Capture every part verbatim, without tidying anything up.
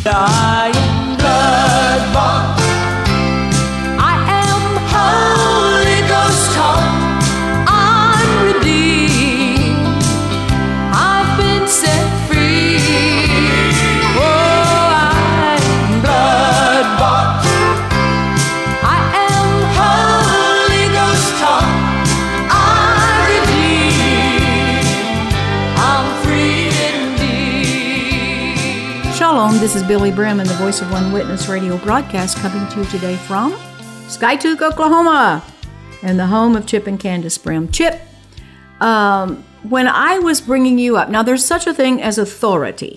I am blood bought. I am Holy Ghost taught. I'm redeemed. I've been set free. Oh, I am blood bought. I am Holy Ghost taught. I'm redeemed. I'm free indeed. Shalom, this is Billy Brim and the Voice of One Witness radio broadcast coming to you today from Skiatook, Oklahoma, and the home of Chip and Candace Brim. Chip, um, when I was bringing you up, now there's such a thing as authority,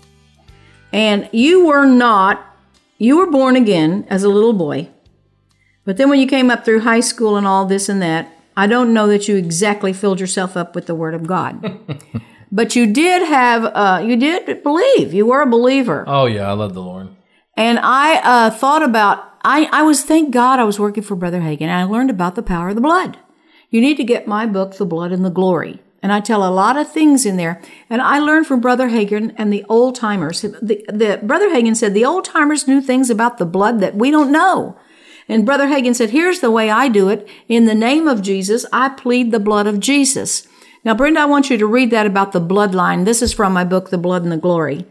and you were not, you were born again as a little boy, but then when you came up through high school and all this and that, I don't know that you exactly filled yourself up with the Word of God. But you did have, uh, you did believe. You were a believer. Oh, yeah, I love the Lord. And I uh, thought about, I, I was, thank God I was working for Brother Hagin, and I learned about the power of the blood. You need to get my book, The Blood and the Glory. And I tell a lot of things in there. And I learned from Brother Hagin and the old timers. The, the, Brother Hagin said the old timers knew things about the blood that we don't know. And Brother Hagin said, here's the way I do it. In the name of Jesus, I plead the blood of Jesus. Now, Brenda, I want you to read that about the bloodline. This is from my book, The Blood and the Glory.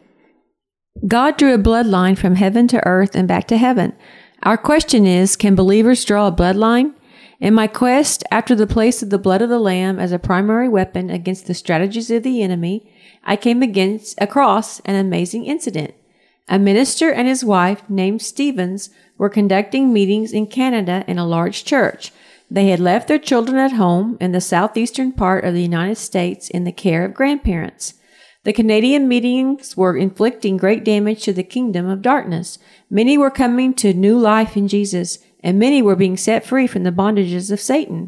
God drew a bloodline from heaven to earth and back to heaven. Our question is, can believers draw a bloodline? In my quest after the place of the blood of the Lamb as a primary weapon against the strategies of the enemy, I came against across an amazing incident. A minister and his wife named Stevens were conducting meetings in Canada in a large church. They had left their children at home in the southeastern part of the United States in the care of grandparents. The Canadian meetings were inflicting great damage to the kingdom of darkness. Many were coming to new life in Jesus, and many were being set free from the bondages of Satan.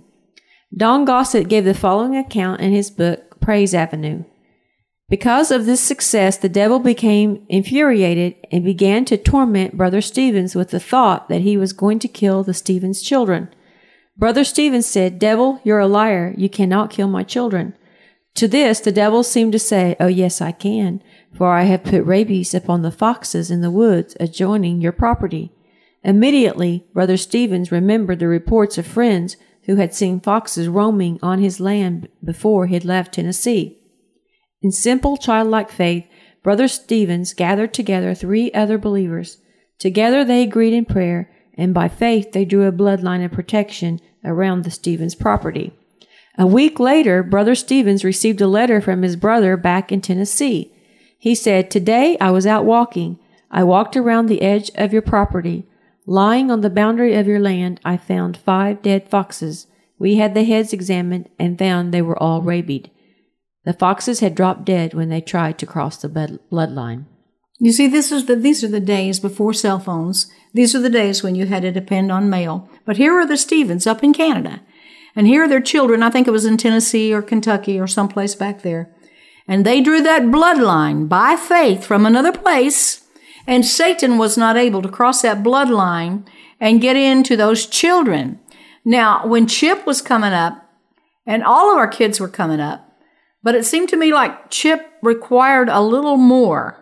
Don Gossett gave the following account in his book, Praise Avenue. Because of this success, the devil became infuriated and began to torment Brother Stevens with the thought that he was going to kill the Stevens children. Brother Stevens said, "Devil, you're a liar. You cannot kill my children." To this, the devil seemed to say, "Oh, yes, I can, for I have put rabies upon the foxes in the woods adjoining your property." Immediately, Brother Stevens remembered the reports of friends who had seen foxes roaming on his land before he had left Tennessee. In simple, childlike faith, Brother Stevens gathered together three other believers. Together they agreed in prayer, and by faith they drew a bloodline of protection around the Stevens property. A week later, Brother Stevens received a letter from his brother back in Tennessee. He said, "Today I was out walking. I walked around the edge of your property. Lying on the boundary of your land, I found five dead foxes. We had the heads examined and found they were all rabied. The foxes had dropped dead when they tried to cross the blood- bloodline." You see, this is the, these are the days before cell phones. These are the days when you had to depend on mail. But here are the Stevens up in Canada. And here are their children. I think it was in Tennessee or Kentucky or someplace back there. And they drew that bloodline by faith from another place. And Satan was not able to cross that bloodline and get into those children. Now, when Chip was coming up, and all of our kids were coming up, but it seemed to me like Chip required a little more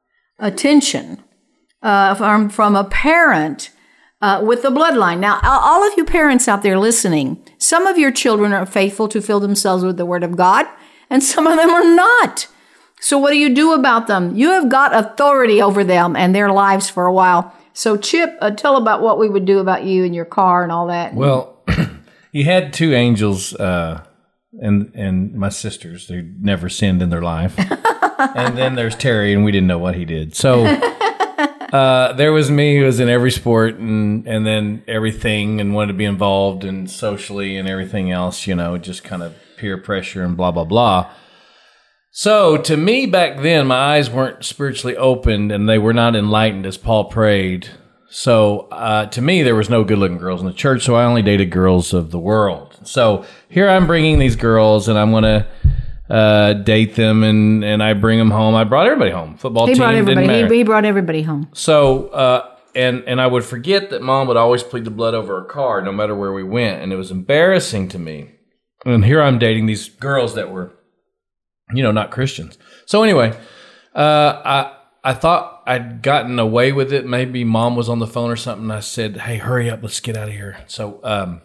attention uh, from, from a parent uh, with the bloodline. Now, all of you parents out there listening, some of your children are faithful to fill themselves with the Word of God, and some of them are not. So what do you do about them? You have got authority over them and their lives for a while. So Chip, uh, tell about what we would do about you and your car and all that. Well, you had two angels uh, and and my sisters who never sinned in their life. And then there's Terry, and we didn't know what he did. So uh, there was me who was in every sport and, and then everything and wanted to be involved and socially and everything else, you know, just kind of peer pressure and blah, blah, blah. So to me back then, my eyes weren't spiritually opened and they were not enlightened as Paul prayed. So uh, to me, there was no good-looking girls in the church, so I only dated girls of the world. So here I'm bringing these girls, and I'm going to uh, date them, and, and I bring them home. I brought everybody home. Football he team brought everybody. didn't matter. He, he brought everybody home. So uh, and and I would forget that Mom would always plead the blood over her car, no matter where we went, and it was embarrassing to me. And here I'm dating these girls that were, you know, not Christians. So anyway, uh, I I thought I'd gotten away with it. Maybe Mom was on the phone or something. And I said, "Hey, hurry up, let's get out of here." So um,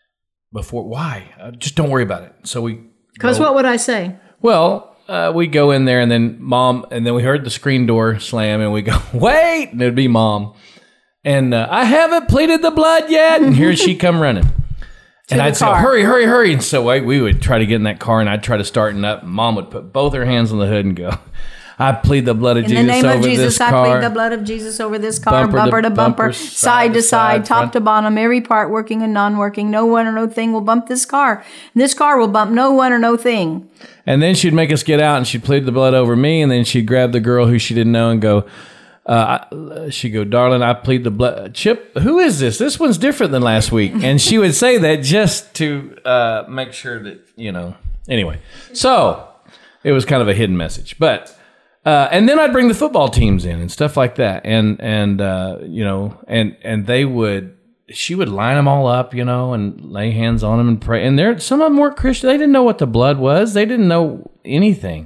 before why? Uh, just don't worry about it. So we Because what would I say? Well, uh, we go in there, and then Mom, and then we heard the screen door slam, and we go, "Wait!" And it'd be Mom, and uh, I haven't pleaded the blood yet, and here she come running. And I'd say, "Hurry, hurry, hurry!" And so I, we would try to get in that car, and I'd try to start it up. And Mom would put both her hands on the hood and go, "I plead the blood of In Jesus the name over of Jesus, this I car." plead the blood of Jesus over this car, Bumper bumper, to to bumper, bumper, side to side, top front. to bottom, every part working and non-working. No one or no thing will bump this car. And this car will bump no one or no thing. And then she'd make us get out, and she'd plead the blood over me, and then she'd grab the girl who she didn't know and go, uh, I, she'd go, "Darling, I plead the blood." "Chip, who is this? This one's different than last week." And she would say that just to uh, make sure that, you know, anyway. So it was kind of a hidden message. But, uh, and then I'd bring the football teams in and stuff like that. And, and uh, you know, and, and they would, she would line them all up, you know, and lay hands on them and pray. And there, some of them weren't Christian. They didn't know what the blood was. They didn't know anything.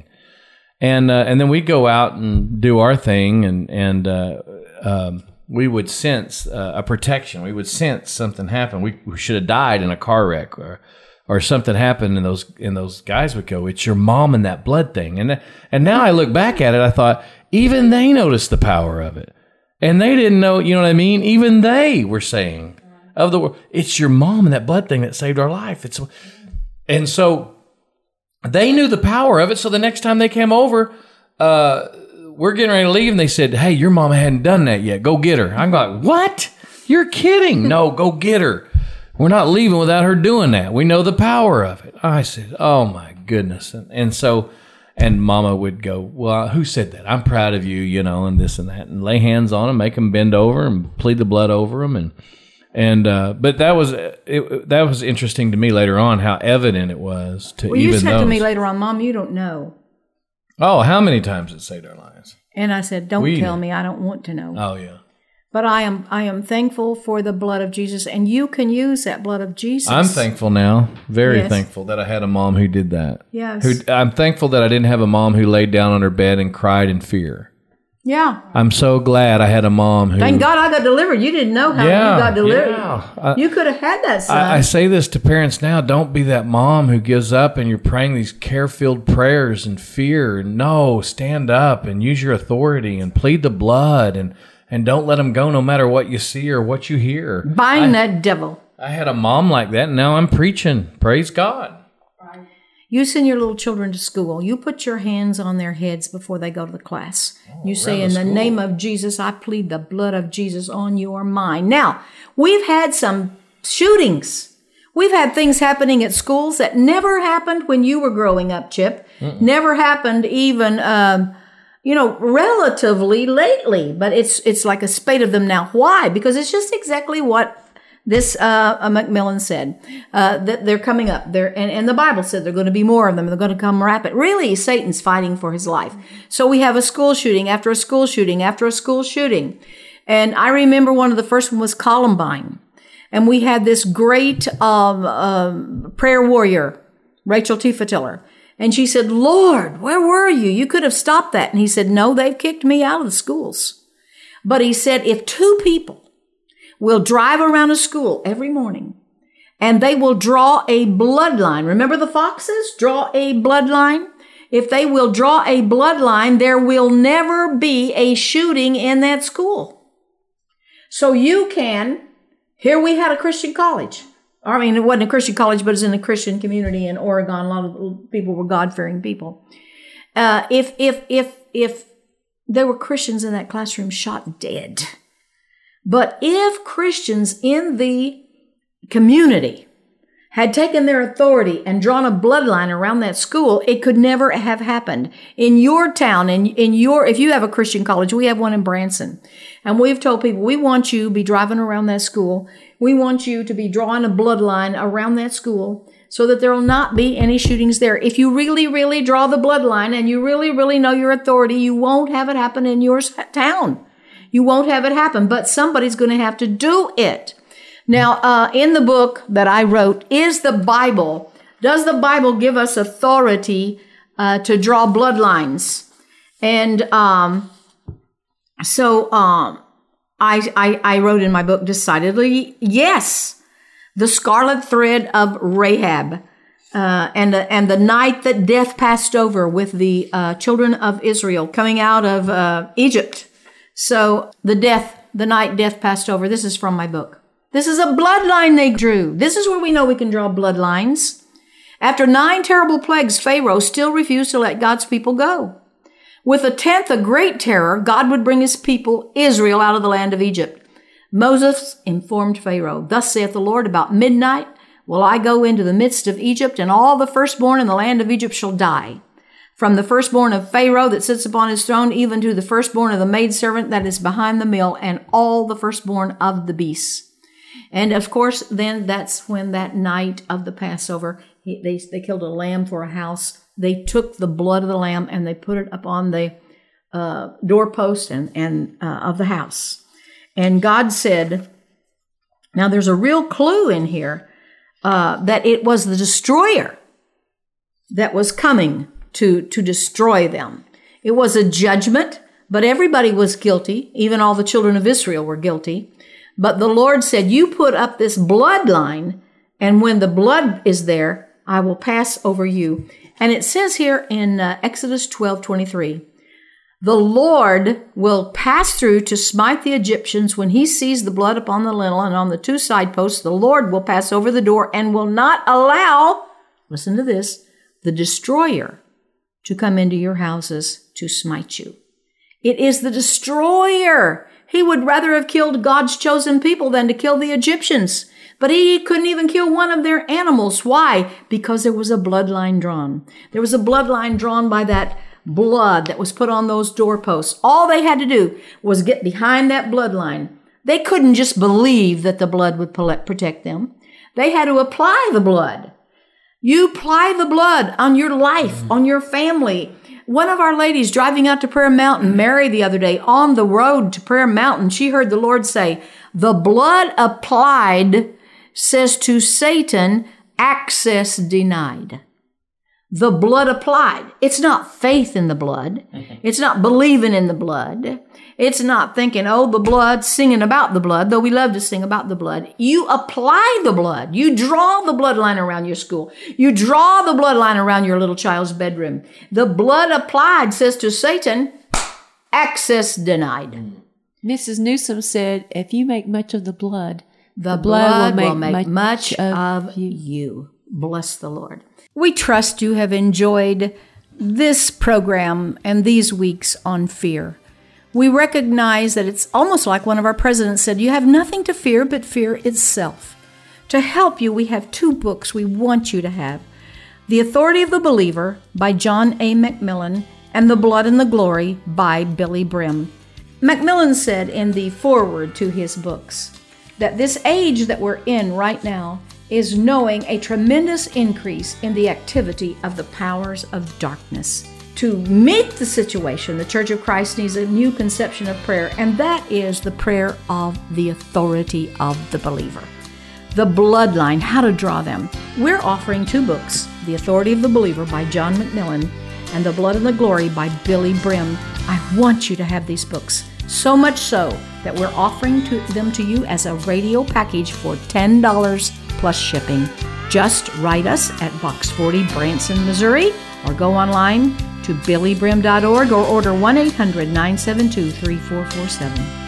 And uh, and then we'd go out and do our thing, and and uh, um, we would sense uh, a protection. We would sense something happen. We, we should have died in a car wreck, or or something happened, and those and those guys would go, "It's your mom and that blood thing." And and now I look back at it, I thought even they noticed the power of it, and they didn't know. You know what I mean? Even they were saying of the word, "It's your mom and that blood thing that saved our life." It's and so. They knew the power of it, so the next time they came over, uh, we're getting ready to leave, and they said, "Hey, your mama hadn't done that yet. Go get her." I'm like, "What? You're kidding." "No, go get her. We're not leaving without her doing that. We know the power of it." I said, "Oh, my goodness." And, and so, and Mama would go, "Well, who said that? I'm proud of you, you know, and this and that," and lay hands on them, make them bend over and plead the blood over them, and And uh, but that was it, that was interesting to me later on how evident it was to well, even you said those. to me later on, "Mom, you don't know." Oh, how many times it saved our lives? And I said, "Don't We tell know. me. I don't want to know." Oh yeah, But I am I am thankful for the blood of Jesus, and you can use that blood of Jesus. I'm thankful now, very Yes. thankful that I had a mom who did that. Yes. Who I'm thankful that I didn't have a mom who laid down on her bed and cried in fear. Yeah. I'm so glad I had a mom who. Thank God I got delivered. You didn't know how Yeah, you got delivered. yeah. I- You could have had that son. I, I say this to parents now: don't be that mom who gives up and you're praying these care-filled prayers in fear. No, stand up and use your authority and plead the blood and and don't let them go no matter what you see or what you hear. Bind that devil. I had a mom like that, and now I'm preaching. Praise God. You send your little children to school. You put your hands on their heads before they go to the class. You say, around "In the the school. name of Jesus, I plead the blood of Jesus on your mind." Now, we've had some shootings. We've had things happening at schools that never happened when you were growing up, Chip. Mm-mm. Never happened even, um, you know, relatively lately. But it's it's like a spate of them now. Why? Because it's just exactly what this uh, uh, Macmillan said, uh, that they're coming up. They're, and, and the Bible said there are going to be more of them. They're going to come rapid. Really, Satan's fighting for his life. So we have a school shooting after a school shooting after a school shooting. And I remember one of the first one was Columbine. And we had this great um, um, prayer warrior, Rachel Tiefenthaler. And she said, "Lord, where were you? You could have stopped that." And he said, "No, they've kicked me out of the schools." But he said, if two people will drive around a school every morning and they will draw a bloodline. Remember the foxes? Draw a bloodline. If they will draw a bloodline, there will never be a shooting in that school. So you can, here we had a Christian college. I mean, it wasn't a Christian college, but it's in a Christian community in Oregon. A lot of people were God-fearing people. Uh, if, if, if, if there were Christians in that classroom shot dead. But if Christians in the community had taken their authority and drawn a bloodline around that school, it could never have happened. In your town, in, in your, if you have a Christian college, we have one in Branson. And we've told people, we want you to be driving around that school. We want you to be drawing a bloodline around that school so that there will not be any shootings there. If you really, really draw the bloodline and you really, really know your authority, you won't have it happen in your town. You won't have it happen, but somebody's going to have to do it. Now, uh, in the book that I wrote, is the Bible, does the Bible give us authority uh, to draw bloodlines? And um, so um, I, I, I wrote in my book, decidedly, yes, the scarlet thread of Rahab. Uh, and, the, and the night that death passed over with the uh, children of Israel coming out of uh, Egypt. So the death, the night death passed over. This is from my book. This is a bloodline they drew. This is where we know we can draw bloodlines. After nine terrible plagues, Pharaoh still refused to let God's people go. With the tenth, a great terror, God would bring his people, Israel, out of the land of Egypt. Moses informed Pharaoh, "Thus saith the Lord, about midnight will I go into the midst of Egypt, and all the firstborn in the land of Egypt shall die. From the firstborn of Pharaoh that sits upon his throne, even to the firstborn of the maidservant that is behind the mill, and all the firstborn of the beasts." And of course, then that's when that night of the Passover, he, they, they killed a lamb for a house. They took the blood of the lamb and they put it upon the uh, doorpost and, and uh, of the house. And God said, now there's a real clue in here, Uh, that it was the destroyer that was coming to, to destroy them. It was a judgment, but everybody was guilty. Even all the children of Israel were guilty. But the Lord said, you put up this bloodline, and when the blood is there, I will pass over you. And it says here in uh, Exodus twelve twenty-three, the Lord will pass through to smite the Egyptians when he sees the blood upon the lintel and on the two side posts. The Lord will pass over the door and will not allow, listen to this, the destroyer to come into your houses to smite you. It is the destroyer. He would rather have killed God's chosen people than to kill the Egyptians. But he couldn't even kill one of their animals. Why? Because there was a bloodline drawn. There was a bloodline drawn by that blood that was put on those doorposts. All they had to do was get behind that bloodline. They couldn't just believe that the blood would protect them. They had to apply the blood. You apply the blood on your life, on your family. One of our ladies driving out to Prayer Mountain, Mary, the other day, on the road to Prayer Mountain, she heard the Lord say, the blood applied says to Satan, access denied. The blood applied. It's not faith in the blood. It's not believing in the blood. It's not thinking, oh, the blood, singing about the blood, though we love to sing about the blood. You apply the blood. You draw the bloodline around your school. You draw the bloodline around your little child's bedroom. The blood applied says to Satan, access denied. Missus Newsom said, if you make much of the blood, the, the blood, blood will will make, make much, much of, of you. you. Bless the Lord. We trust you have enjoyed this program and these weeks on fear. We recognize that it's almost like one of our presidents said, you have nothing to fear but fear itself. To help you, we have two books we want you to have. The Authority of the Believer by John A. McMillan and The Blood and the Glory by Billy Brim. McMillan said in the foreword to his books that this age that we're in right now is knowing a tremendous increase in the activity of the powers of darkness. To meet the situation, the Church of Christ needs a new conception of prayer, and that is the prayer of the authority of the believer. The bloodline, how to draw them. We're offering two books, The Authority of the Believer by John McMillan and The Blood and the Glory by Billy Brim. I want you to have these books, so much so that we're offering to them to you as a radio package for ten dollars plus shipping. Just write us at Box forty, Branson, Missouri, or go online to billy brim dot org or order one eight hundred nine seven two three four four seven.